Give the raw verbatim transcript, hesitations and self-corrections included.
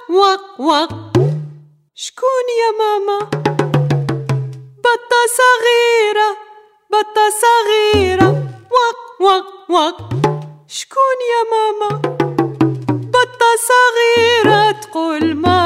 وق وق. شكون يا ماما؟ بطة صغيرة بطة صغيرة وق وق وق. شكون يا ماما؟ بطة صغيرة تقول ما